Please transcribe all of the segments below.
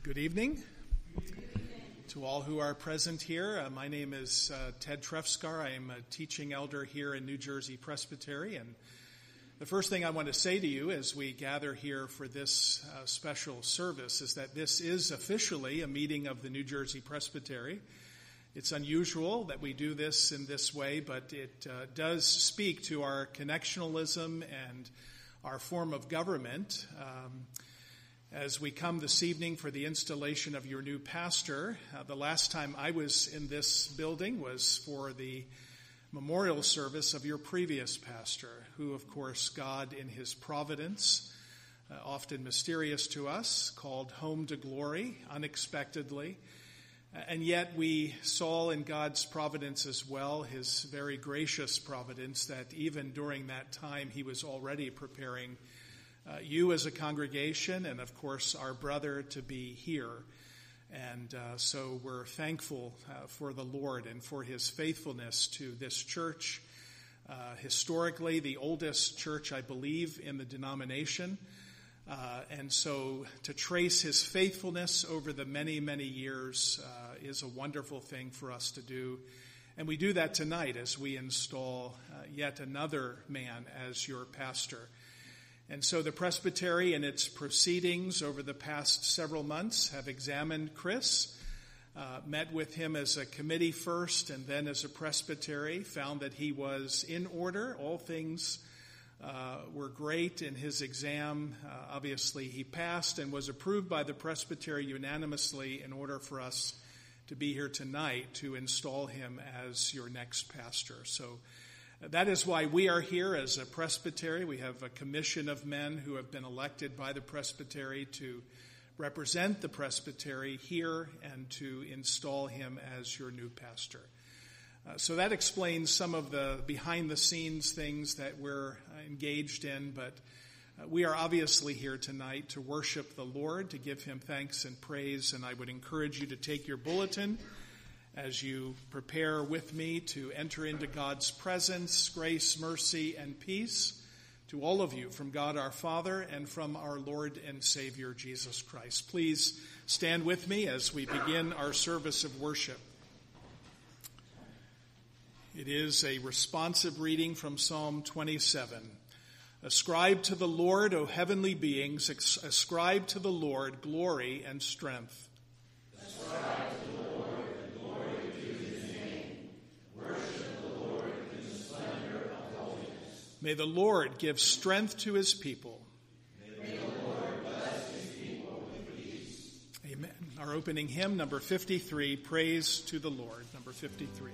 Good evening to all who are present here. My name is Ted Trefskar. I am a teaching elder here in New Jersey Presbytery. And the first thing I want to say to you as we gather here for this special service is that this is officially a meeting of the New Jersey Presbytery. It's unusual that we do this in this way, but it does speak to our connectionalism and our form of government. As we come this evening for the installation of your new pastor, the last time I was in this building was for the memorial service of your previous pastor, who, of course, God in his providence, often mysterious to us, called home to glory unexpectedly. And yet we saw in God's providence as well, his very gracious providence, that even during that time he was already preparing you as a congregation and, of course, our brother to be here. And so we're thankful for the Lord and for his faithfulness to this church. Historically, the oldest church, I believe, in the denomination. And so to trace his faithfulness over the many, many years is a wonderful thing for us to do. And we do that tonight as we install yet another man as your pastor. And so the presbytery and its proceedings over the past several months have examined Chris, met with him as a committee first and then as a presbytery, found that he was in order. All things were great in his exam. Obviously, he passed and was approved by the presbytery unanimously in order for us to be here tonight to install him as your next pastor. So that is why we are here as a presbytery. We have a commission of men who have been elected by the presbytery to represent the presbytery here and to install him as your new pastor. So that explains some of the behind-the-scenes things that we're engaged in, but we are obviously here tonight to worship the Lord, to give him thanks and praise, and I would encourage you to take your bulletin as you prepare with me to enter into God's presence, grace, mercy, and peace to all of you from God our Father and from our Lord and Savior Jesus Christ. Please stand with me as we begin our service of worship. It is a responsive reading from Psalm 27. Ascribe to the Lord, O heavenly beings, ascribe to the Lord glory and strength. Ascribe to the Lord the glory due his name. Worship the Lord in the splendor of holiness. May the Lord give strength to his people. May the Lord bless his people with peace. Amen. Our opening hymn, number 53, Praise to the Lord, number 53.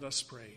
Let us pray.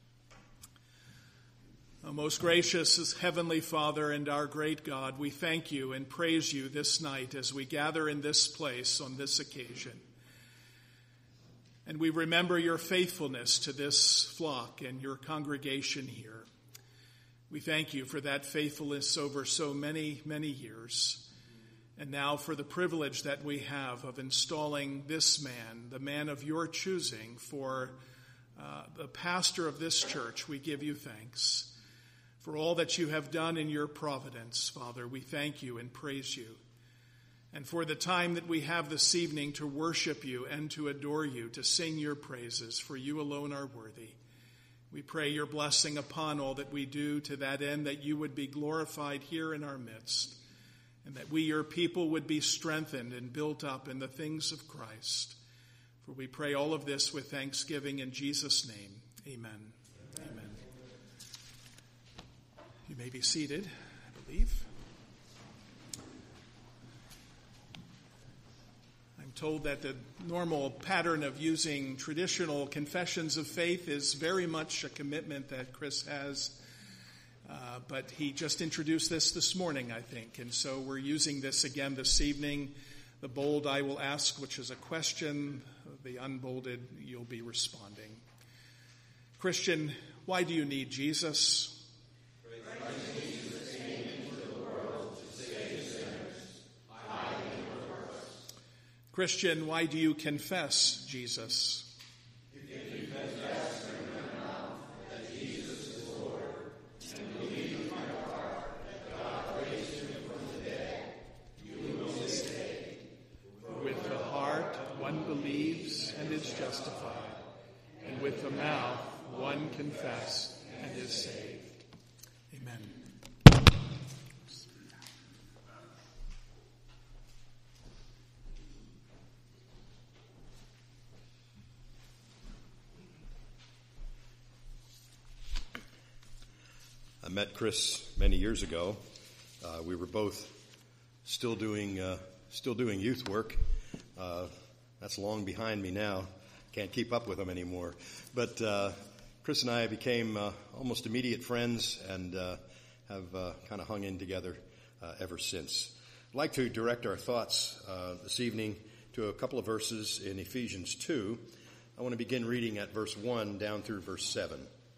O most gracious Heavenly Father and our great God, we thank you and praise you this night as we gather in this place on this occasion. And we remember your faithfulness to this flock and your congregation here. We thank you for that faithfulness over so many, many years. And now for the privilege that we have of installing this man, the man of your choosing, for the pastor of this church, we give you thanks. For all that you have done in your providence, Father, we thank you and praise you. And for the time that we have this evening to worship you and to adore you, to sing your praises, for you alone are worthy. We pray your blessing upon all that we do, to that end that you would be glorified here in our midst, and that we, your people, would be strengthened and built up in the things of Christ. For we pray all of this with thanksgiving in Jesus' name. Amen. Amen. You may be seated, I believe. I'm told that the normal pattern of using traditional confessions of faith is very much a commitment that Chris has. But he just introduced this morning, I think. And so we're using this again this evening. The bold I will ask, which is a question. The unbolded, you'll be responding. Christian, why do you need Jesus? Christian, why do you confess Jesus? You can confess from your mouth that Jesus is Lord, and believe in your heart that God raised him from the dead. You will be saved. With the heart one believes and is justified, and with the mouth one confesses and is saved. Amen. I met Chris many years ago. We were both still doing youth work. That's long behind me now. Can't keep up with them anymore. But Chris and I became almost immediate friends and have kind of hung in together ever since. I'd like to direct our thoughts this evening to a couple of verses in Ephesians 2. I want to begin reading at verse 1 down through verse 7.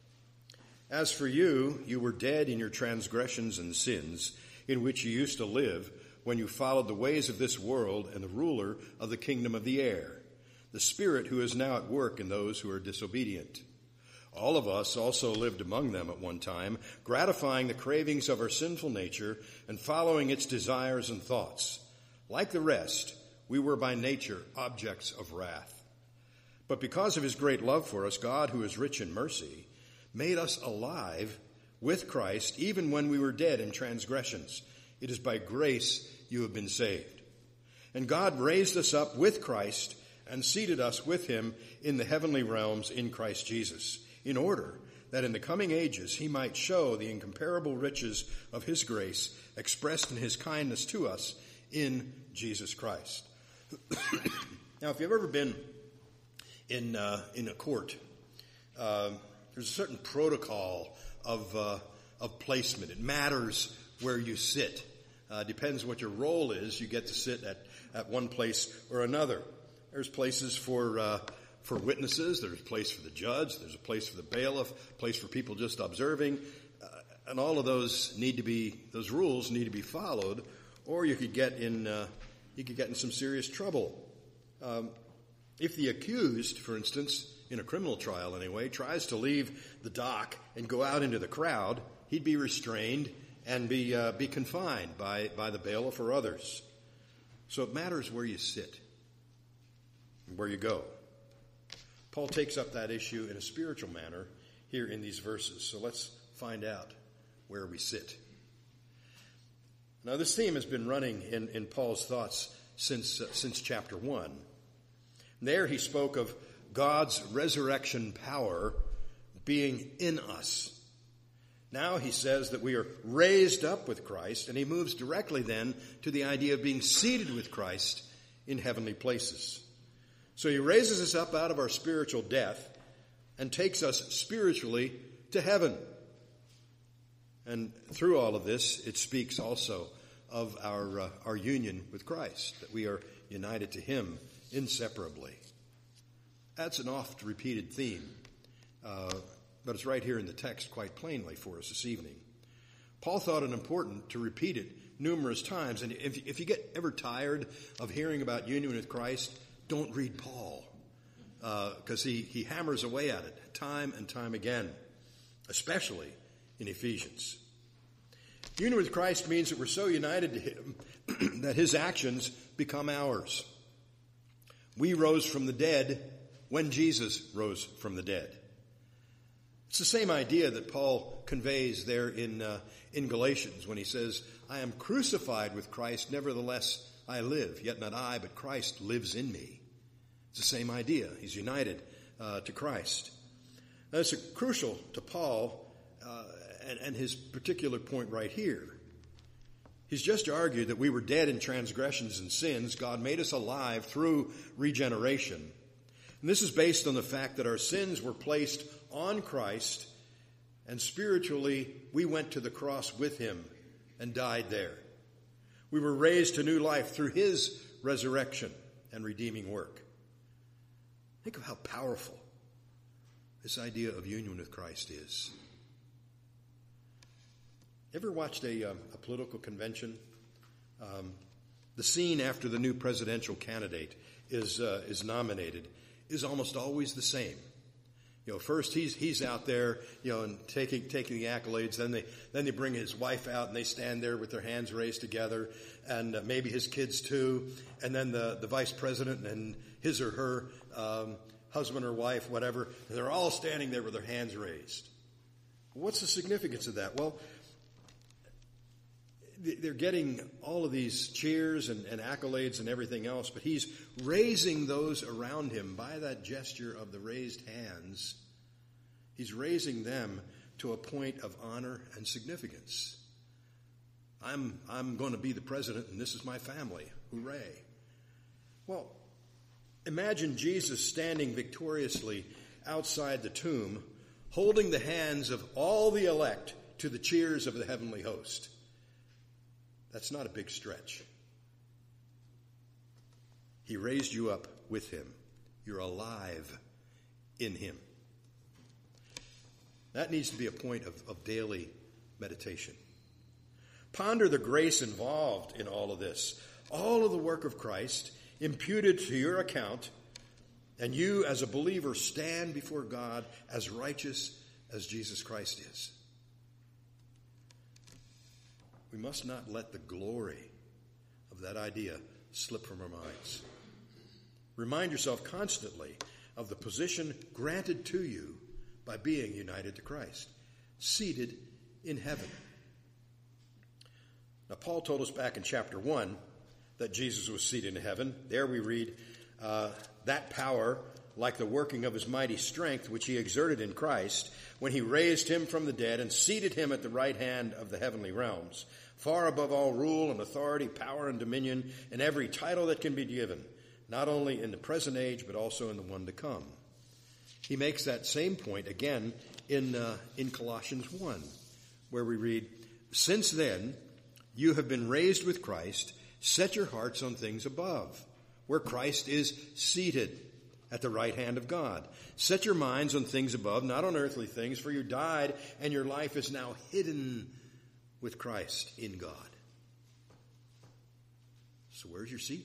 As for you, you were dead in your transgressions and sins, in which you used to live when you followed the ways of this world and the ruler of the kingdom of the air, the spirit who is now at work in those who are disobedient. All of us also lived among them at one time, gratifying the cravings of our sinful nature and following its desires and thoughts. Like the rest, we were by nature objects of wrath. But because of his great love for us, God, who is rich in mercy, made us alive with Christ even when we were dead in transgressions. It is by grace you have been saved. And God raised us up with Christ and seated us with him in the heavenly realms in Christ Jesus, in order that in the coming ages he might show the incomparable riches of his grace expressed in his kindness to us in Jesus Christ. Now, if you've ever been in a court, there's a certain protocol of placement. It matters where you sit. Depends what your role is. You get to sit at one place or another. There's places for witnesses. There's a place for the judge. There's a place for the bailiff. A place for people just observing. And all of those rules need to be followed, or you could get in some serious trouble. If the accused, for instance, in a criminal trial anyway, tries to leave the dock and go out into the crowd, he'd be restrained and be confined by the bailiff or others. So it matters where you sit and where you go. Paul takes up that issue in a spiritual manner here in these verses. So let's find out where we sit. Now, this theme has been running in Paul's thoughts since chapter 1. There he spoke of God's resurrection power being in us. Now he says that we are raised up with Christ, and he moves directly then to the idea of being seated with Christ in heavenly places. So he raises us up out of our spiritual death and takes us spiritually to heaven. And through all of this, it speaks also of our union with Christ, that we are united to him inseparably. That's an oft-repeated theme, but it's right here in the text quite plainly for us this evening. Paul thought it important to repeat it numerous times, and if you get ever tired of hearing about union with Christ, don't read Paul, because he hammers away at it time and time again, especially in Ephesians. Union with Christ means that we're so united to him that his actions become ours. We rose from the dead when Jesus rose from the dead. It's the same idea that Paul conveys there in Galatians when he says, I am crucified with Christ, nevertheless I live, yet not I, but Christ lives in me. It's the same idea. He's united to Christ. Now, it's crucial to Paul and his particular point right here. He's just argued that we were dead in transgressions and sins. God made us alive through regeneration. And this is based on the fact that our sins were placed on Christ, and spiritually we went to the cross with him and died there. We were raised to new life through his resurrection and redeeming work. Think of how powerful this idea of union with Christ is. Ever watched a political convention? The scene after the new presidential candidate is nominated is almost always the same. First he's out there, and taking the accolades. Then they bring his wife out and they stand there with their hands raised together, and maybe his kids too. And then the vice president and his or her husband or wife, whatever, and they're all standing there with their hands raised. What's the significance of that? Well, they're getting all of these cheers and accolades and everything else, but he's raising those around him by that gesture of the raised hands. He's raising them to a point of honor and significance. I'm going to be the president, and this is my family. Hooray. Well, imagine Jesus standing victoriously outside the tomb, holding the hands of all the elect to the cheers of the heavenly host. That's not a big stretch. He raised you up with him. You're alive in him. That needs to be a point of daily meditation. Ponder the grace involved in all of this. All of the work of Christ imputed to your account, and you as a believer stand before God as righteous as Jesus Christ is. We must not let the glory of that idea slip from our minds. Remind yourself constantly of the position granted to you by being united to Christ, seated in heaven. Now, Paul told us back in chapter 1 that Jesus was seated in heaven. There we read, that power, like the working of his mighty strength, which he exerted in Christ, when he raised him from the dead and seated him at the right hand of the heavenly realms, far above all rule and authority, power and dominion, and every title that can be given, not only in the present age, but also in the one to come. He makes that same point again in Colossians 1, where we read, since then you have been raised with Christ, set your hearts on things above, where Christ is seated at the right hand of God. Set your minds on things above, not on earthly things, for you died, and your life is now hidden with Christ in God. So where's your seat?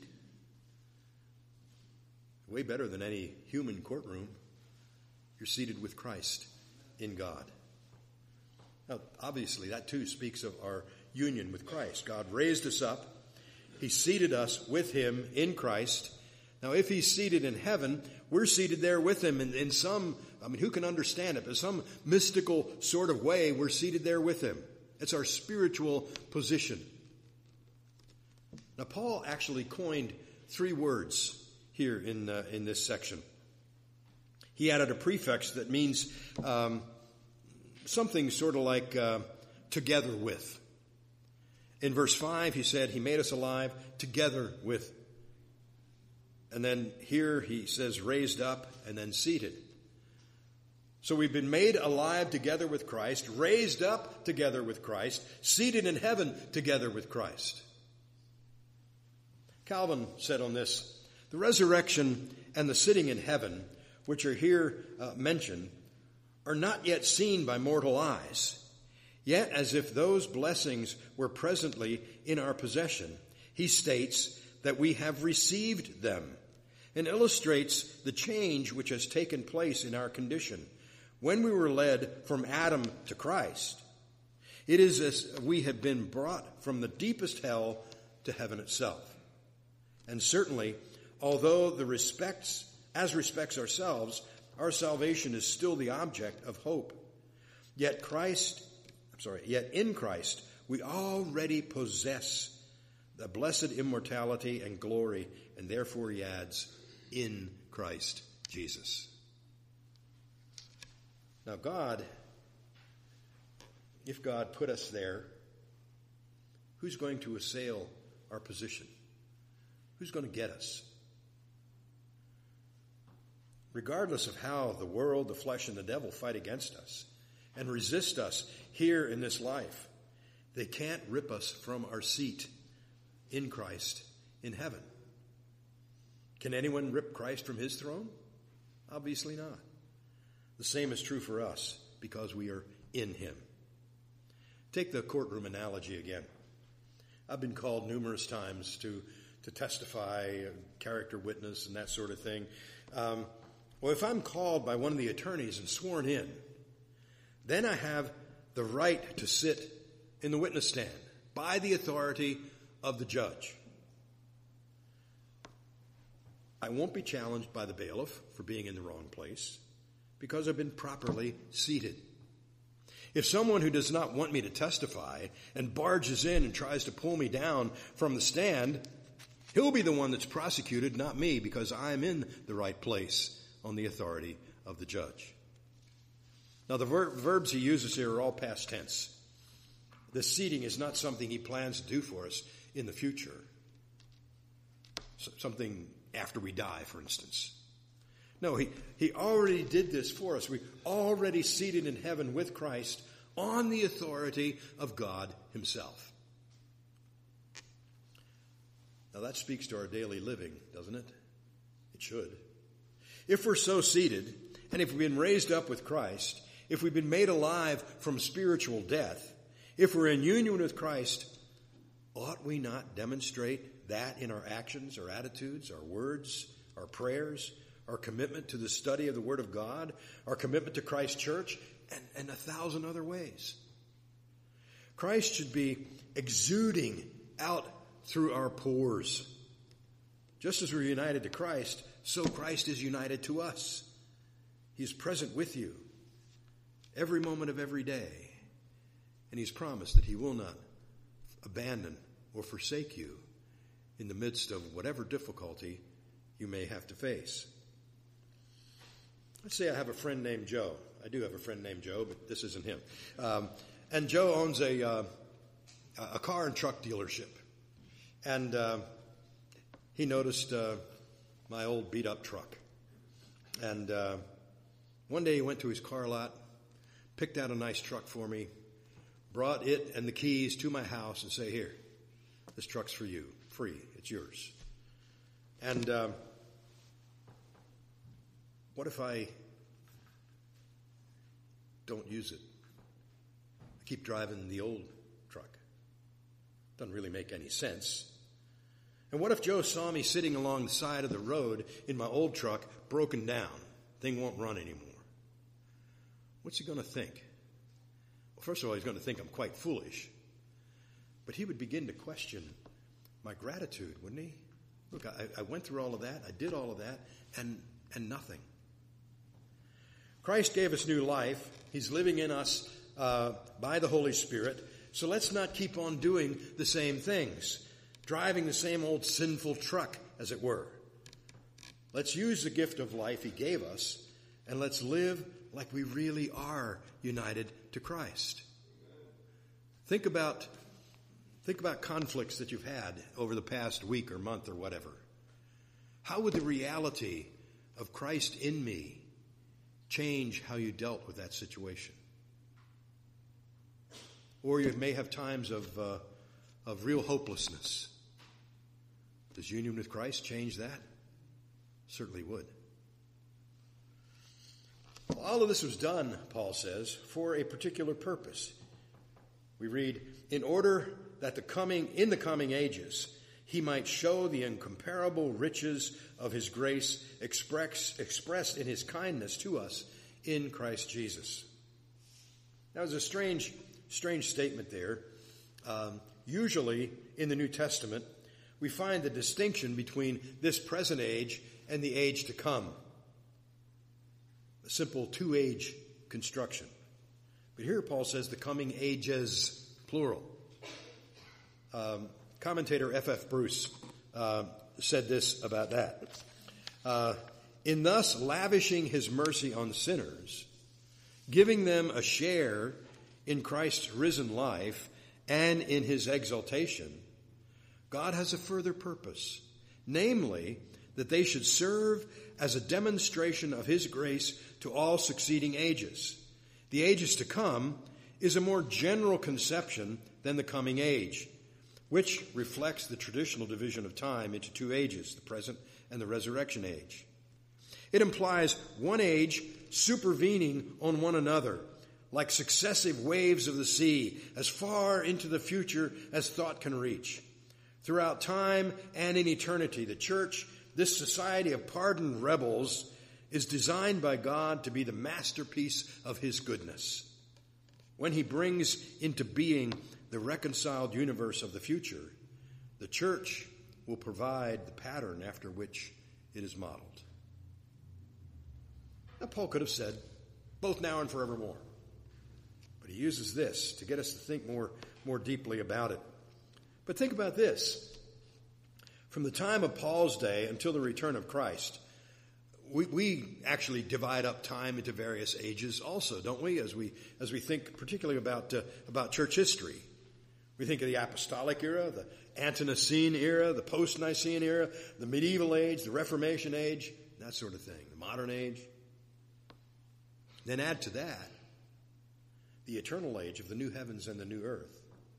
Way better than any human courtroom. You're seated with Christ in God. Now, obviously, that too speaks of our union with Christ. God raised us up. He seated us with him in Christ. Now, if he's seated in heaven, we're seated there with him in some, who can understand it? But some mystical sort of way, we're seated there with him. It's our spiritual position. Now, Paul actually coined 3 words here in this section. He added a prefix that means something sort of like together with. In verse 5, he said, he made us alive together with. And then here he says raised up and then seated. So we've been made alive together with Christ, raised up together with Christ, seated in heaven together with Christ. Calvin said on this, the resurrection and the sitting in heaven, which are here mentioned, are not yet seen by mortal eyes. Yet, as if those blessings were presently in our possession, he states that we have received them, and illustrates the change which has taken place in our condition when we were led from Adam to Christ. It is as we have been brought from the deepest hell to heaven itself. And certainly, although as respects ourselves, our salvation is still the object of hope. Yet in Christ, we already possess the blessed immortality and glory, and therefore he adds, in Christ Jesus. Now if God put us there, who's going to assail our position? Who's going to get us? Regardless of how the world, the flesh, and the devil fight against us and resist us here in this life, they can't rip us from our seat in Christ in heaven. Can anyone rip Christ from his throne? Obviously not. The same is true for us because we are in him. Take the courtroom analogy again. I've been called numerous times to testify, character witness, and that sort of thing. Well, if I'm called by one of the attorneys and sworn in, then I have the right to sit in the witness stand by the authority of the judge. I won't be challenged by the bailiff for being in the wrong place because I've been properly seated. If someone who does not want me to testify and barges in and tries to pull me down from the stand, he'll be the one that's prosecuted, not me, because I'm in the right place on the authority of the judge. Now, the verbs he uses here are all past tense. This seating is not something he plans to do for us in the future. Something after we die, for instance. No, he already did this for us. We're already seated in heaven with Christ on the authority of God himself. Now that speaks to our daily living, doesn't it? It should. If we're so seated, and if we've been raised up with Christ, if we've been made alive from spiritual death, if we're in union with Christ, ought we not demonstrate that in our actions, our attitudes, our words, our prayers, our commitment to the study of the Word of God, our commitment to Christ's church, and 1,000 other ways? Christ should be exuding out through our pores. Just as we're united to Christ, so Christ is united to us. He is present with you every moment of every day. And he's promised that he will not abandon or forsake you in the midst of whatever difficulty you may have to face. Let's say I have a friend named Joe. I do have a friend named Joe, but this isn't him. And Joe owns a car and truck dealership. And he noticed my old beat-up truck. And one day he went to his car lot, picked out a nice truck for me, brought it and the keys to my house and say, "Here, this truck's for you, free, it's yours." And what if I don't use it? I keep driving the old truck. Doesn't really make any sense. And what if Joe saw me sitting along the side of the road in my old truck, broken down? Thing won't run anymore. What's he going to think? Well, first of all, he's going to think I'm quite foolish. But he would begin to question my gratitude, wouldn't he? Look, I went through all of that, I did all of that, and nothing. Christ gave us new life. He's living in us by the Holy Spirit. So let's not keep on doing the same things, driving the same old sinful truck, as it were. Let's use the gift of life he gave us, and let's live like we really are united to Christ. Think about conflicts that you've had over the past week or month or whatever. How would the reality of Christ in me change how you dealt with that situation. Or you may have times of real hopelessness. Does union with Christ change that? Certainly would. All of this was done, Paul says, for a particular purpose. We read, in order that in the coming ages he might show the incomparable riches of his grace expressed in his kindness to us in Christ Jesus. That was a strange statement there. Usually in the New Testament, we find the distinction between this present age and the age to come. A simple two-age construction. But here Paul says the coming ages, plural. Commentator F.F. Bruce said this about that. In thus lavishing his mercy on sinners, giving them a share in Christ's risen life and in his exaltation, God has a further purpose, namely that they should serve as a demonstration of his grace to all succeeding ages. The ages to come is a more general conception than the coming age, which reflects the traditional division of time into two ages, the present and the resurrection age. It implies one age supervening on one another, like successive waves of the sea, as far into the future as thought can reach. Throughout time and in eternity, the church, this society of pardoned rebels, is designed by God to be the masterpiece of his goodness. When he brings into being the reconciled universe of the future, the church will provide the pattern after which it is modeled. Now, Paul could have said, both now and forevermore. But he uses this to get us to think more deeply about it. But think about this. From the time of Paul's day until the return of Christ, we actually divide up time into various ages also, don't we? As we think particularly about church history. We think of the apostolic era, the ante-Nicene era, the post-Nicene era, the medieval age, the Reformation age, that sort of thing, the modern age. Then add to that the eternal age of the new heavens and the new earth.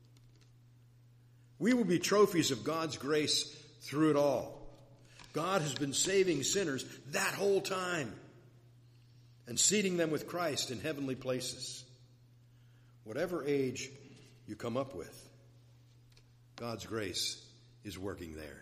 We will be trophies of God's grace through it all. God has been saving sinners that whole time and seating them with Christ in heavenly places. Whatever age you come up with, God's grace is working there.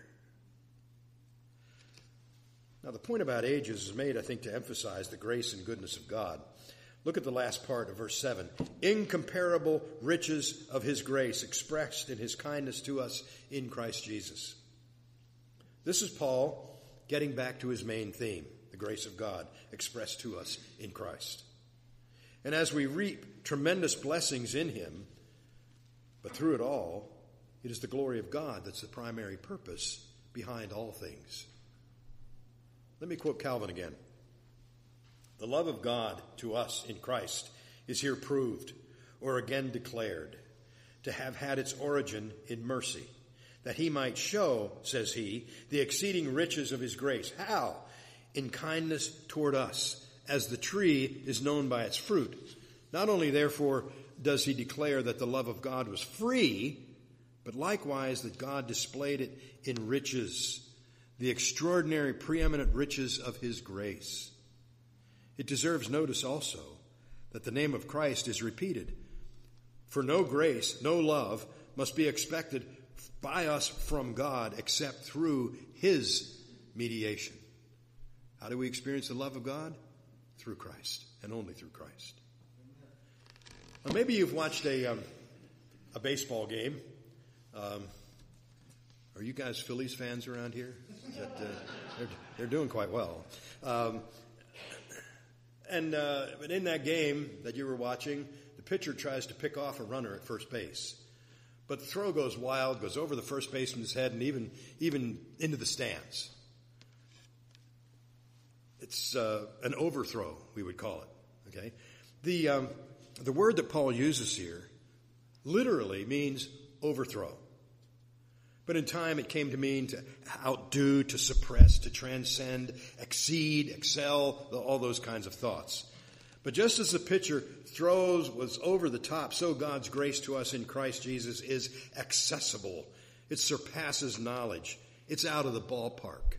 Now, the point about ages is made, I think, to emphasize the grace and goodness of God. Look at the last part of verse 7. Incomparable riches of his grace expressed in his kindness to us in Christ Jesus. This is Paul getting back to his main theme, the grace of God expressed to us in Christ. And as we reap tremendous blessings in him, but through it all, it is the glory of God that's the primary purpose behind all things. Let me quote Calvin again. The love of God to us in Christ is here proved, or again declared, to have had its origin in mercy, that he might show, says he, the exceeding riches of his grace. How? In kindness toward us, as the tree is known by its fruit. Not only, therefore, does he declare that the love of God was free, but likewise that God displayed it in riches, the extraordinary preeminent riches of his grace. It deserves notice also that the name of Christ is repeated. For no grace, no love must be expected by us from God except through his mediation. How do we experience the love of God? Through Christ, and only through Christ. Now, maybe you've watched a baseball game. Are you guys Phillies fans around here? They're doing quite well. But in that game that you were watching, the pitcher tries to pick off a runner at first base. But the throw goes wild, goes over the first baseman's head, and even into the stands. It's an overthrow, we would call it. Okay, the word that Paul uses here literally means overthrow. But in time it came to mean to outdo, to suppress, to transcend, exceed, excel, all those kinds of thoughts. But just as the pitcher was over the top, so God's grace to us in Christ Jesus is accessible. It surpasses knowledge. It's out of the ballpark.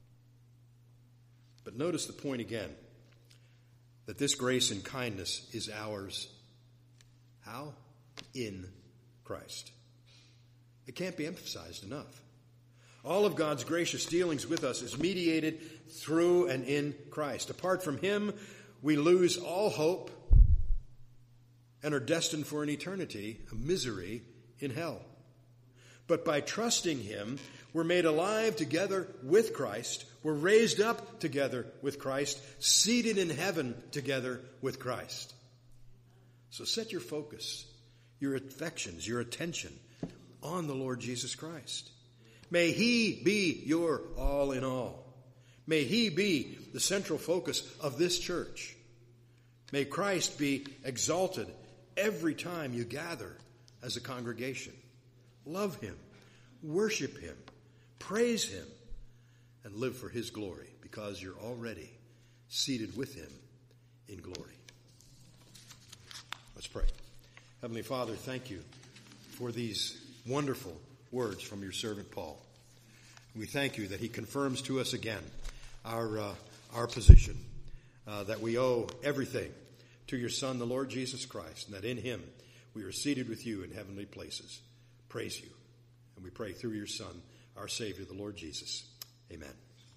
But notice the point again, that this grace and kindness is ours. How? In Christ. It can't be emphasized enough. All of God's gracious dealings with us is mediated through and in Christ. Apart from him, we lose all hope and are destined for an eternity, a misery in hell. But by trusting him, we're made alive together with Christ. We're raised up together with Christ, seated in heaven together with Christ. So set your focus, your affections, your attention on the Lord Jesus Christ. May he be your all in all. May he be the central focus of this church. May Christ be exalted every time you gather as a congregation. Love him, worship him, praise him, and live for his glory, because you're already seated with him in glory. Let's pray. Heavenly Father, thank you for these wonderful words from your servant Paul. We thank you that he confirms to us again our position, that we owe everything to your Son, the Lord Jesus Christ, and that in him we are seated with you in heavenly places. Praise you. And we pray through your Son, our Savior, the Lord Jesus. Amen.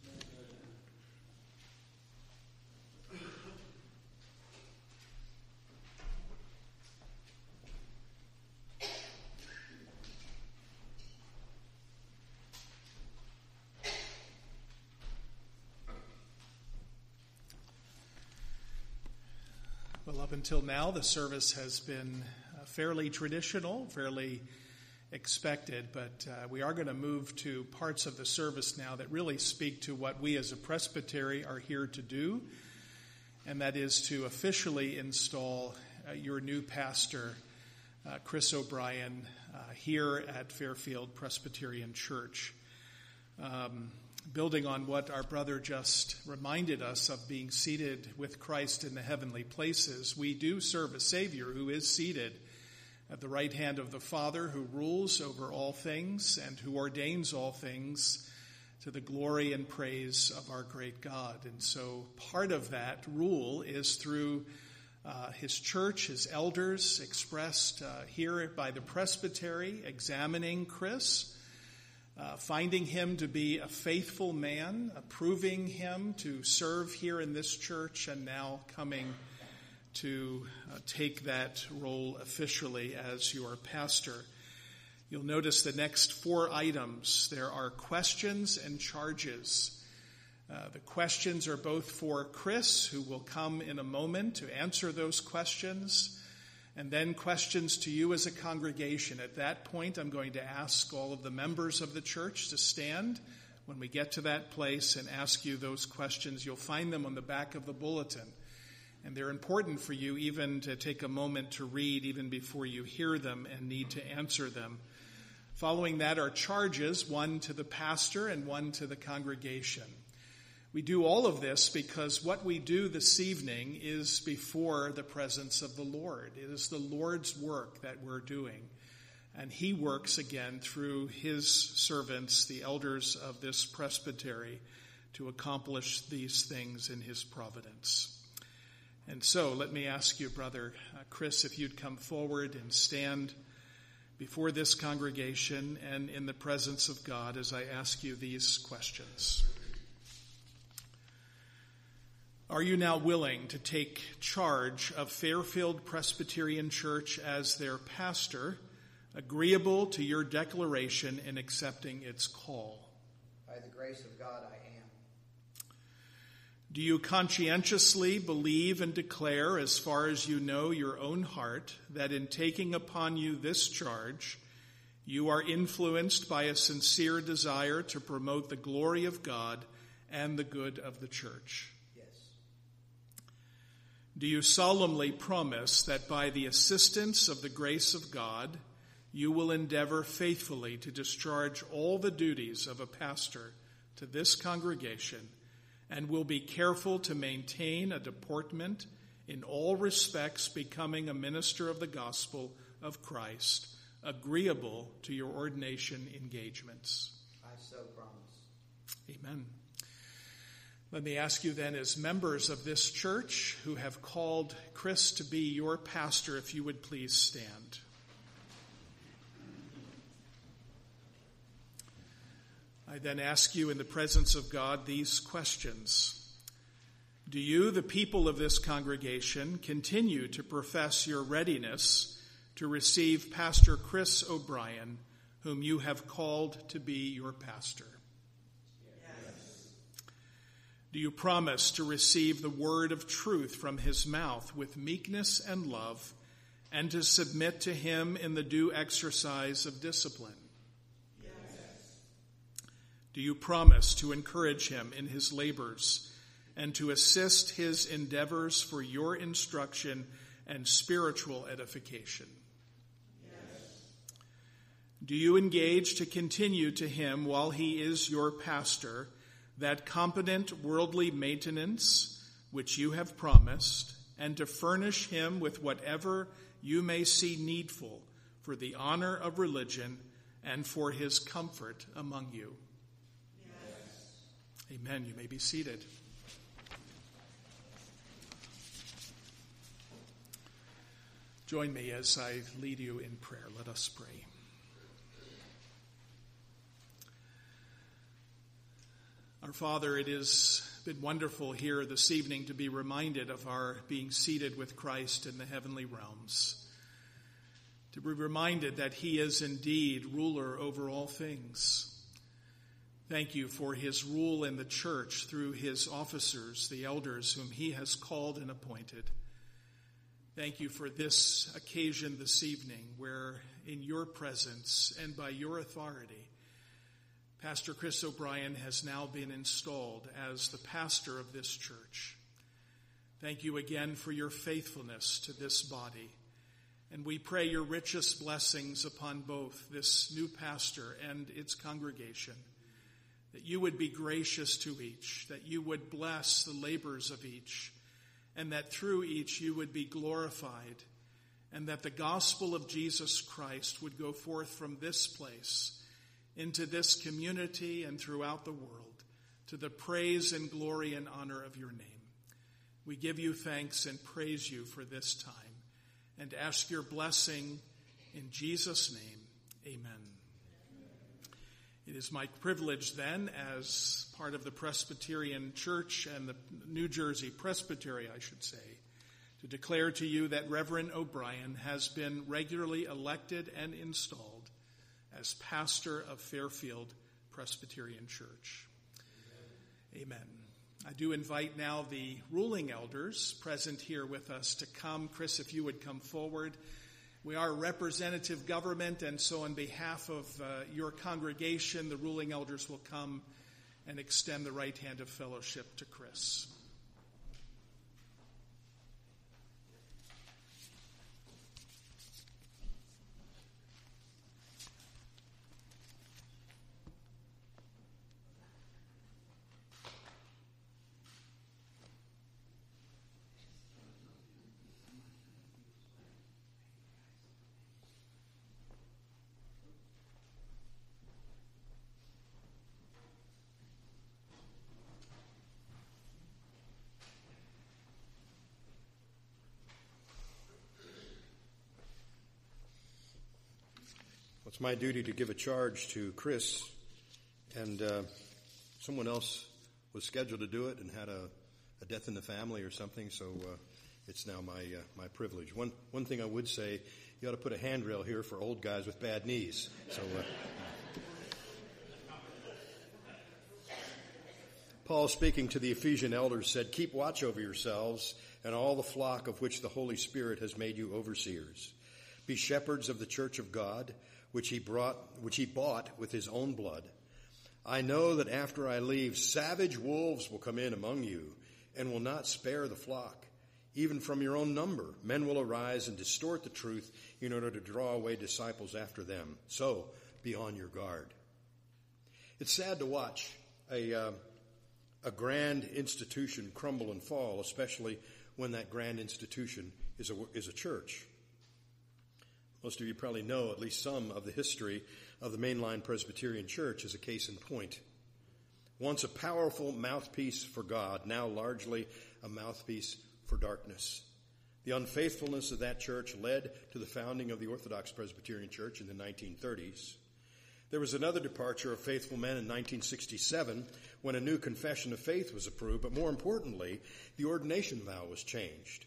Well, up until now, the service has been fairly traditional, fairly expected, but we are going to move to parts of the service now that really speak to what we as a presbytery are here to do, and that is to officially install your new pastor, Chris O'Brien, here at Fairfield Presbyterian Church. Building on what our brother just reminded us of being seated with Christ in the heavenly places, we do serve a Savior who is seated at the right hand of the Father, who rules over all things and who ordains all things to the glory and praise of our great God. And so part of that rule is through his church, his elders, expressed here by the presbytery, examining Chris, finding him to be a faithful man, approving him to serve here in this church, and now coming to take that role officially as your pastor. You'll notice the next 4 items. There are questions and charges. The questions are both for Chris, who will come in a moment to answer those questions, and then questions to you as a congregation. At that point, I'm going to ask all of the members of the church to stand when we get to that place and ask you those questions. You'll find them on the back of the bulletin. And they're important for you even to take a moment to read even before you hear them and need to answer them. Following that are charges, one to the pastor and one to the congregation. We do all of this because what we do this evening is before the presence of the Lord. It is the Lord's work that we're doing. And he works again through his servants, the elders of this presbytery, to accomplish these things in his providence. And so let me ask you, Brother Chris, if you'd come forward and stand before this congregation and in the presence of God as I ask you these questions. Are you now willing to take charge of Fairfield Presbyterian Church as their pastor, agreeable to your declaration in accepting its call? By the grace of God, I am. Do you conscientiously believe and declare, as far as you know your own heart, that in taking upon you this charge, you are influenced by a sincere desire to promote the glory of God and the good of the church? Yes. Do you solemnly promise that by the assistance of the grace of God, you will endeavor faithfully to discharge all the duties of a pastor to this congregation, and will be careful to maintain a deportment in all respects becoming a minister of the gospel of Christ, agreeable to your ordination engagements. I so promise. Amen. Let me ask you then, as members of this church who have called Chris to be your pastor, if you would please stand. I then ask you in the presence of God these questions. Do you, the people of this congregation, continue to profess your readiness to receive Pastor Chris O'Brien, whom you have called to be your pastor? Yes. Do you promise to receive the word of truth from his mouth with meekness and love, and to submit to him in the due exercise of discipline? Do you promise to encourage him in his labors and to assist his endeavors for your instruction and spiritual edification? Yes. Do you engage to continue to him while he is your pastor that competent worldly maintenance which you have promised, and to furnish him with whatever you may see needful for the honor of religion and for his comfort among you? Amen. You may be seated. Join me as I lead you in prayer. Let us pray. Our Father, it has been wonderful here this evening to be reminded of our being seated with Christ in the heavenly realms, to be reminded that he is indeed ruler over all things. Thank you for his rule in the church through his officers, the elders whom he has called and appointed. Thank you for this occasion this evening where in your presence and by your authority, Pastor Chris O'Brien has now been installed as the pastor of this church. Thank you again for your faithfulness to this body. And we pray your richest blessings upon both this new pastor and its congregation, that you would be gracious to each, that you would bless the labors of each, and that through each you would be glorified, and that the gospel of Jesus Christ would go forth from this place into this community and throughout the world to the praise and glory and honor of your name. We give you thanks and praise you for this time and ask your blessing in Jesus' name. Amen. It is my privilege then, as part of the Presbyterian Church and the New Jersey Presbytery, I should say, to declare to you that Reverend O'Brien has been regularly elected and installed as pastor of Fairfield Presbyterian Church. Amen. I do invite now the ruling elders present here with us to come. Chris, if you would come forward. We are a representative government, and so on behalf of your congregation, the ruling elders will come and extend the right hand of fellowship to Chris. It's my duty to give a charge to Chris, and someone else was scheduled to do it and had a death in the family or something, so it's now my privilege. One thing I would say, you ought to put a handrail here for old guys with bad knees. So Paul, speaking to the Ephesian elders, said, "Keep watch over yourselves and all the flock of which the Holy Spirit has made you overseers. Be shepherds of the church of God, which he bought with his own blood. I know that after I leave, savage wolves will come in among you and will not spare the flock. Even from your own number, men will arise and distort the truth in order to draw away disciples after them. So be on your guard." It's sad to watch a grand institution crumble and fall, especially when that grand institution is a church. Most of you probably know at least some of the history of the Mainline Presbyterian Church as a case in point. Once a powerful mouthpiece for God, now largely a mouthpiece for darkness. The unfaithfulness of that church led to the founding of the Orthodox Presbyterian Church in the 1930s. There was another departure of faithful men in 1967 when a new confession of faith was approved, but more importantly, the ordination vow was changed.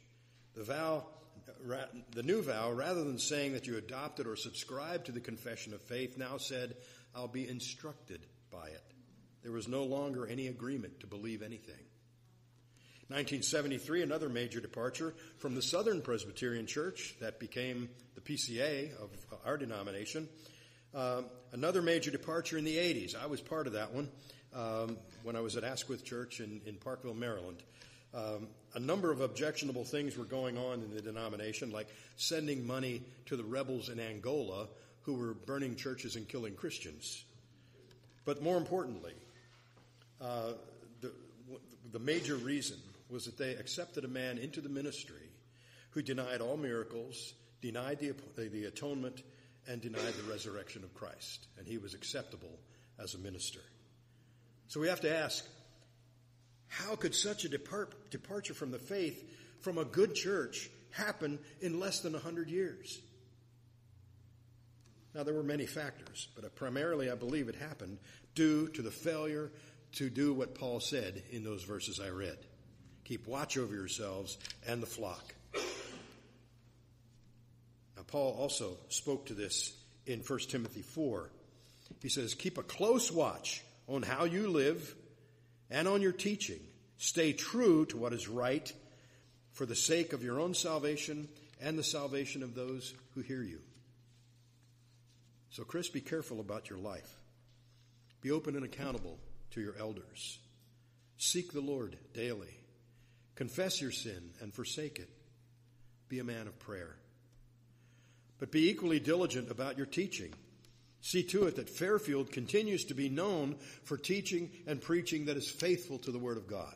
The new vow, rather than saying that you adopted or subscribed to the confession of faith, now said, I'll be instructed by it. There was no longer any agreement to believe anything. 1973, another major departure from the Southern Presbyterian Church that became the PCA of our denomination. Another major departure in the 80s. I was part of that one when I was at Asquith Church in Parkville, Maryland. A number of objectionable things were going on in the denomination, like sending money to the rebels in Angola who were burning churches and killing Christians. But more importantly, the major reason was that they accepted a man into the ministry who denied all miracles, denied the atonement, and denied the resurrection of Christ. And he was acceptable as a minister. So we have to ask, how could such a departure from the faith from a good church happen in less than 100 years? Now, there were many factors, but primarily I believe it happened due to the failure to do what Paul said in those verses I read. Keep watch over yourselves and the flock. Now, Paul also spoke to this in 1 Timothy 4. He says, keep a close watch on how you live and on your teaching. Stay true to what is right for the sake of your own salvation and the salvation of those who hear you. So, Chris, be careful about your life. Be open and accountable to your elders. Seek the Lord daily. Confess your sin and forsake it. Be a man of prayer. But be equally diligent about your teaching. See to it that Fairfield continues to be known for teaching and preaching that is faithful to the Word of God.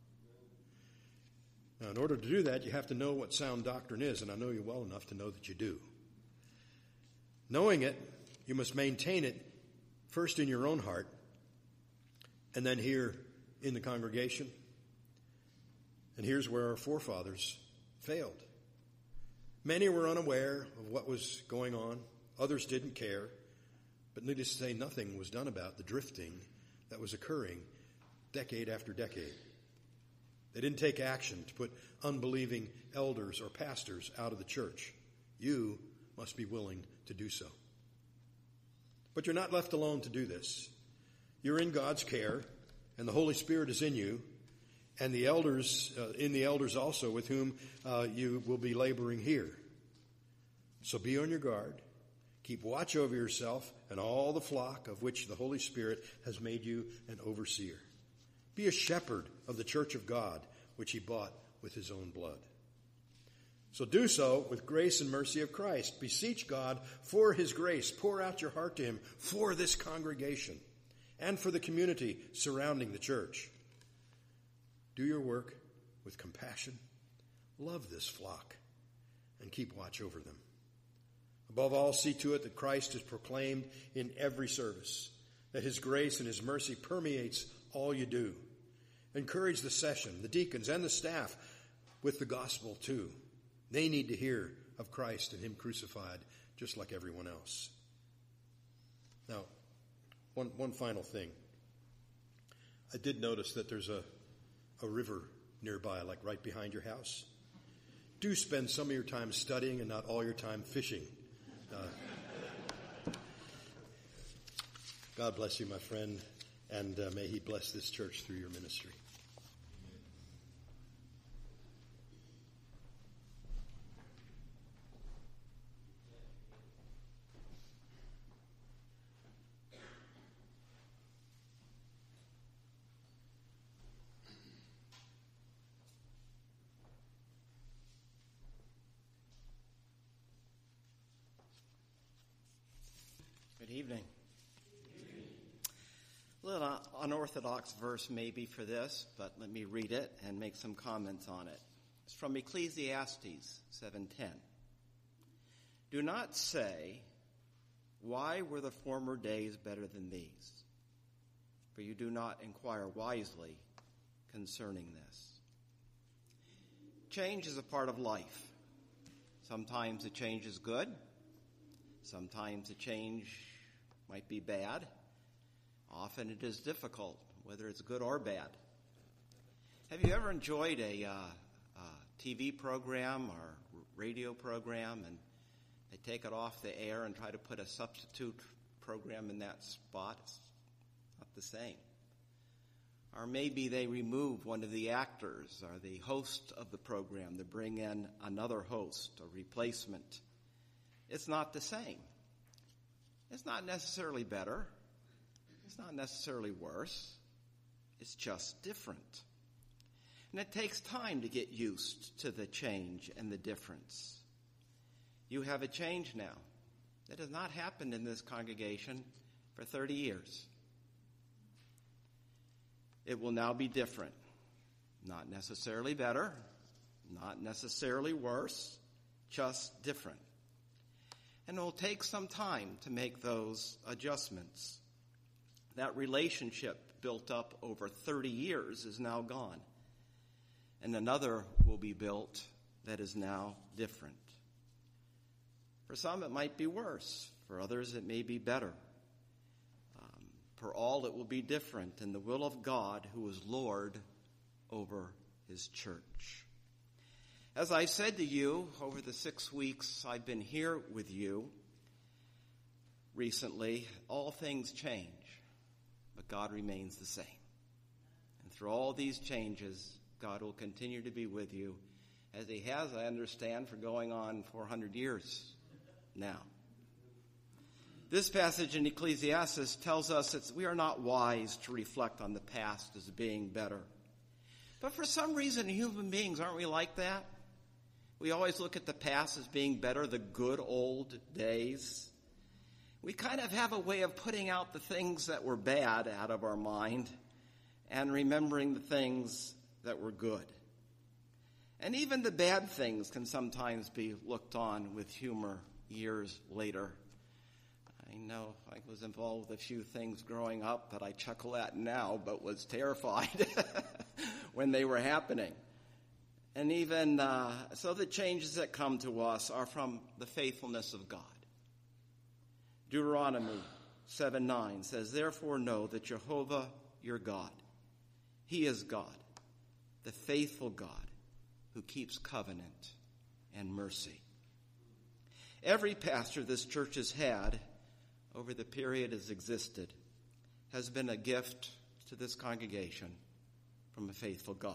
Now, in order to do that, you have to know what sound doctrine is, and I know you well enough to know that you do. Knowing it, you must maintain it first in your own heart, and then here in the congregation. And here's where our forefathers failed. Many were unaware of what was going on. Others didn't care. But needless to say, nothing was done about the drifting that was occurring decade after decade. They didn't take action to put unbelieving elders or pastors out of the church. You must be willing to do so. But you're not left alone to do this. You're in God's care, and the Holy Spirit is in you, and the elders, in the elders also with whom you will be laboring here. So be on your guard. Keep watch over yourself and all the flock of which the Holy Spirit has made you an overseer. Be a shepherd of the church of God, which he bought with his own blood. So do so with grace and mercy of Christ. Beseech God for his grace. Pour out your heart to him for this congregation and for the community surrounding the church. Do your work with compassion. Love this flock and keep watch over them. Above all, see to it that Christ is proclaimed in every service, that his grace and his mercy permeates all you do. Encourage the session, the deacons, and the staff with the gospel too. They need to hear of Christ and him crucified just like everyone else. Now, one final thing. I did notice that there's a river nearby, like right behind your house. Do spend some of your time studying and not all your time fishing. God bless you, my friend, and may he bless this church through your ministry. Good evening. A little unorthodox verse maybe for this, but let me read it and make some comments on it. It's from Ecclesiastes 7:10. Do not say, why were the former days better than these? For you do not inquire wisely concerning this. Change is a part of life. Sometimes the change is good. Sometimes the change might be bad. Often it is difficult, whether it's good or bad. Have you ever enjoyed a TV program or radio program and they take it off the air and try to put a substitute program in that spot? It's not the same. Or maybe they remove one of the actors or the host of the program to bring in another host, a replacement. It's not the same. It's not necessarily better. It's not necessarily worse. It's just different. And it takes time to get used to the change and the difference. You have a change now. That has not happened in this congregation for 30 years. It will now be different. Not necessarily better, not necessarily worse, just different. And it will take some time to make those adjustments. That relationship built up over 30 years is now gone. And another will be built that is now different. For some, it might be worse. For others, it may be better. For all, it will be different in the will of God, who is Lord over his church. As I said to you over the 6 weeks I've been here with you recently, all things change, but God remains the same. And through all these changes, God will continue to be with you, as he has, I understand, for going on 400 years now. This passage in Ecclesiastes tells us that we are not wise to reflect on the past as being better. But for some reason, human beings, aren't we like that? We always look at the past as being better, the good old days. We kind of have a way of putting out the things that were bad out of our mind and remembering the things that were good. And even the bad things can sometimes be looked on with humor years later. I know I was involved with a few things growing up that I chuckle at now, but was terrified when they were happening. And even so, the changes that come to us are from the faithfulness of God. Deuteronomy 7:9 says, therefore know that Jehovah your God, he is God, the faithful God who keeps covenant and mercy. Every pastor this church has had over the period it's existed has been a gift to this congregation from a faithful God.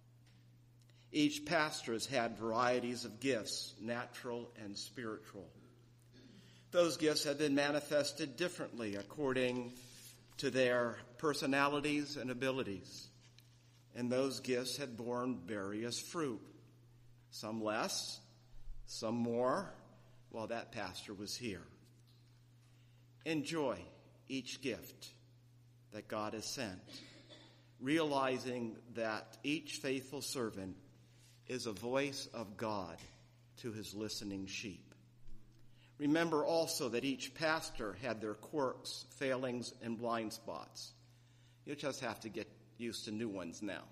Each pastor has had varieties of gifts, natural and spiritual. Those gifts have been manifested differently according to their personalities and abilities. And those gifts had borne various fruit, some less, some more, while that pastor was here. Enjoy each gift that God has sent, realizing that each faithful servant is a voice of God to his listening sheep. Remember also that each pastor had their quirks, failings, and blind spots. You just have to get used to new ones now.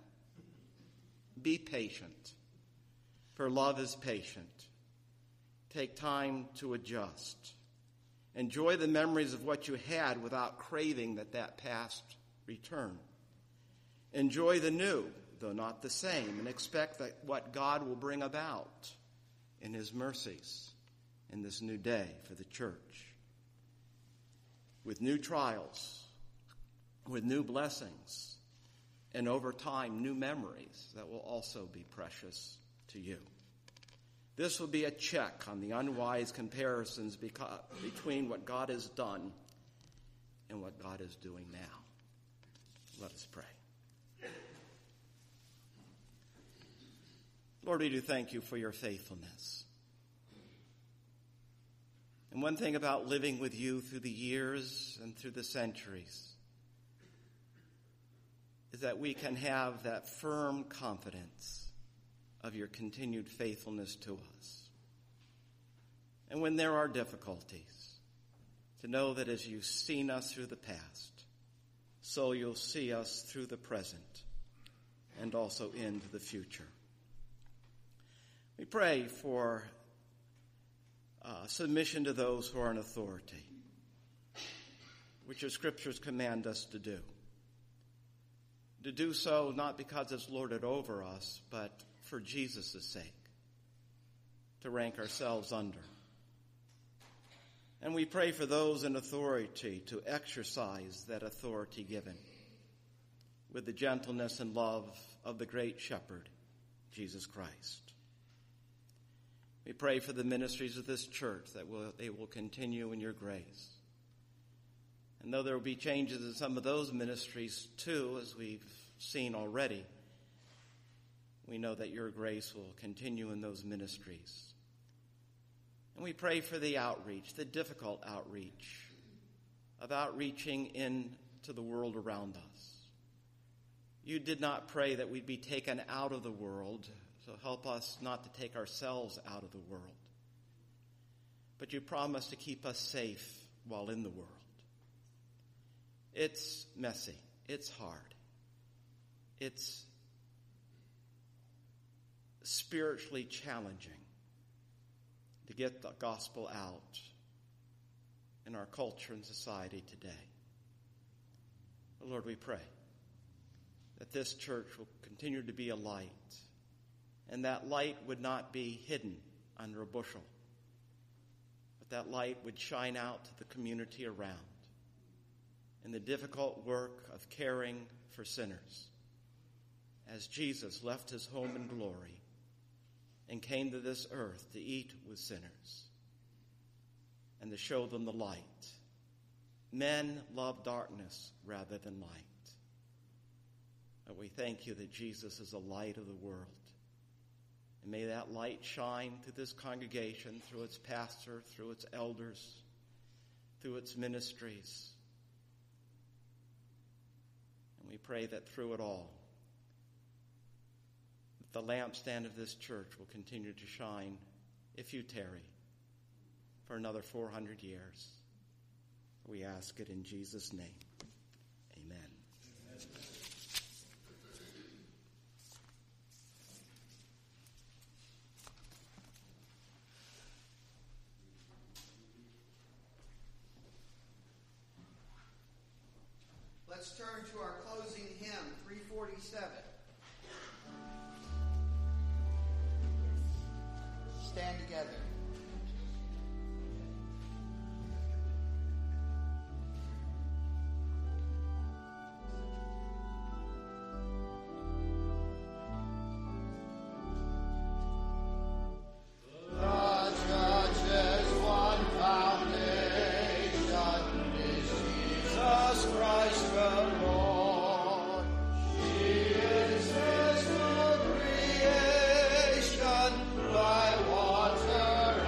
Be patient, for love is patient. Take time to adjust. Enjoy the memories of what you had without craving that past return. Enjoy the new, though not the same, and expect that what God will bring about in his mercies in this new day for the church. With new trials, with new blessings, and over time, new memories that will also be precious to you. This will be a check on the unwise comparisons between what God has done and what God is doing now. Let us pray. Lord, we do thank you for your faithfulness. And one thing about living with you through the years and through the centuries is that we can have that firm confidence of your continued faithfulness to us. And when there are difficulties, to know that as you've seen us through the past, so you'll see us through the present and also into the future. We pray for submission to those who are in authority, which your scriptures command us to do. To do so not because it's lorded over us, but for Jesus' sake, to rank ourselves under. And we pray for those in authority to exercise that authority given with the gentleness and love of the great shepherd, Jesus Christ. We pray for the ministries of this church that they will continue in your grace. And though there will be changes in some of those ministries too, as we've seen already, we know that your grace will continue in those ministries. And we pray for the outreach, the difficult outreach of outreaching into the world around us. You did not pray that we'd be taken out of the world, so help us not to take ourselves out of the world. But you promised to keep us safe while in the world. It's messy. It's hard. It's spiritually challenging to get the gospel out in our culture and society today. But Lord, we pray that this church will continue to be a light, and that light would not be hidden under a bushel, but that light would shine out to the community around in the difficult work of caring for sinners, as Jesus left his home in glory and came to this earth to eat with sinners and to show them the light. Men love darkness rather than light. But we thank you that Jesus is the light of the world. And may that light shine through this congregation, through its pastor, through its elders, through its ministries. And we pray that through it all, the lampstand of this church will continue to shine, if you tarry, for another 400 years. We ask it in Jesus' name. Amen. Let's turn to our closing hymn, 347. Stand together. Water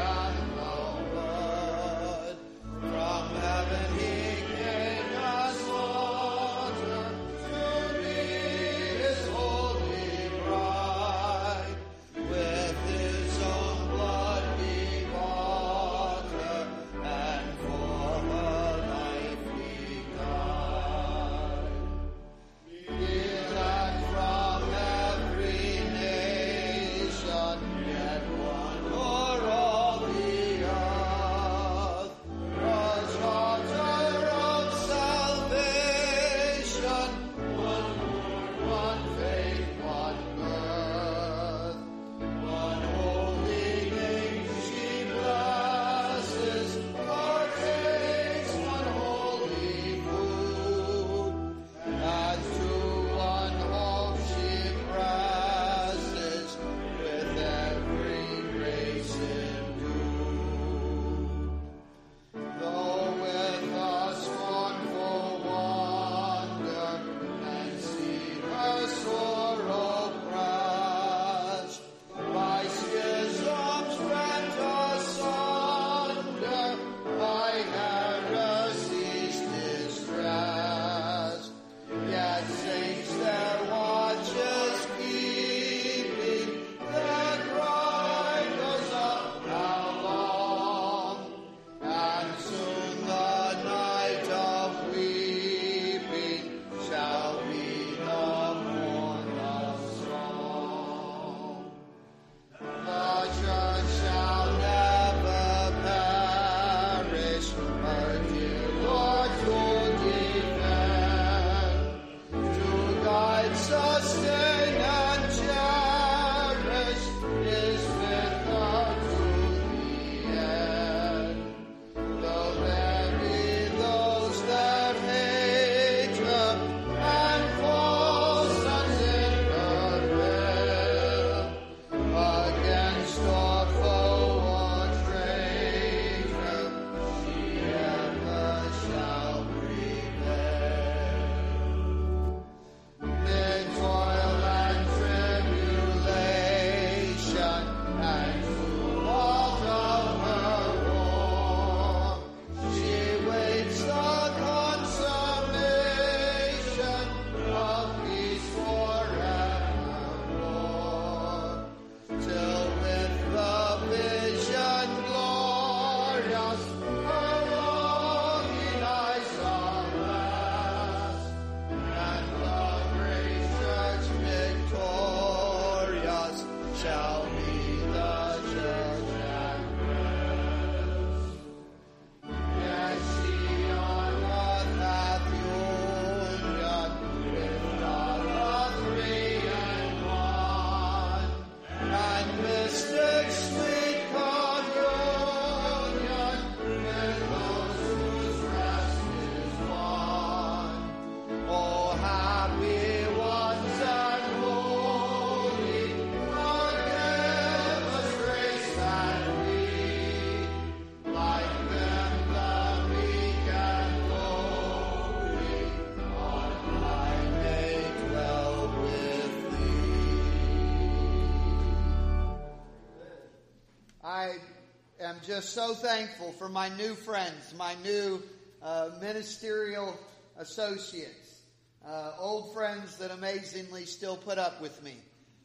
am just so thankful for my new friends, my new ministerial associates, old friends that amazingly still put up with me.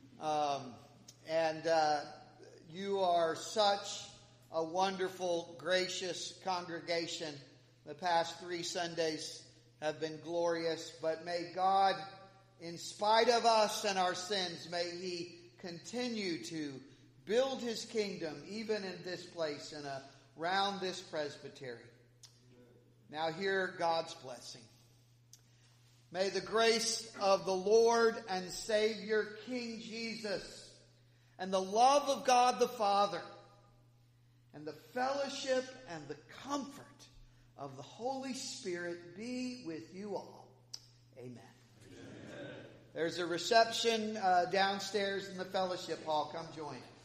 And you are such a wonderful, gracious congregation. The past 3 Sundays have been glorious, but may God, in spite of us and our sins, may He continue to build His kingdom even in this place and around this presbytery. Now hear God's blessing. May the grace of the Lord and Savior King Jesus and the love of God the Father and the fellowship and the comfort of the Holy Spirit be with you all. Amen. There's a reception downstairs in the fellowship hall. Come join us.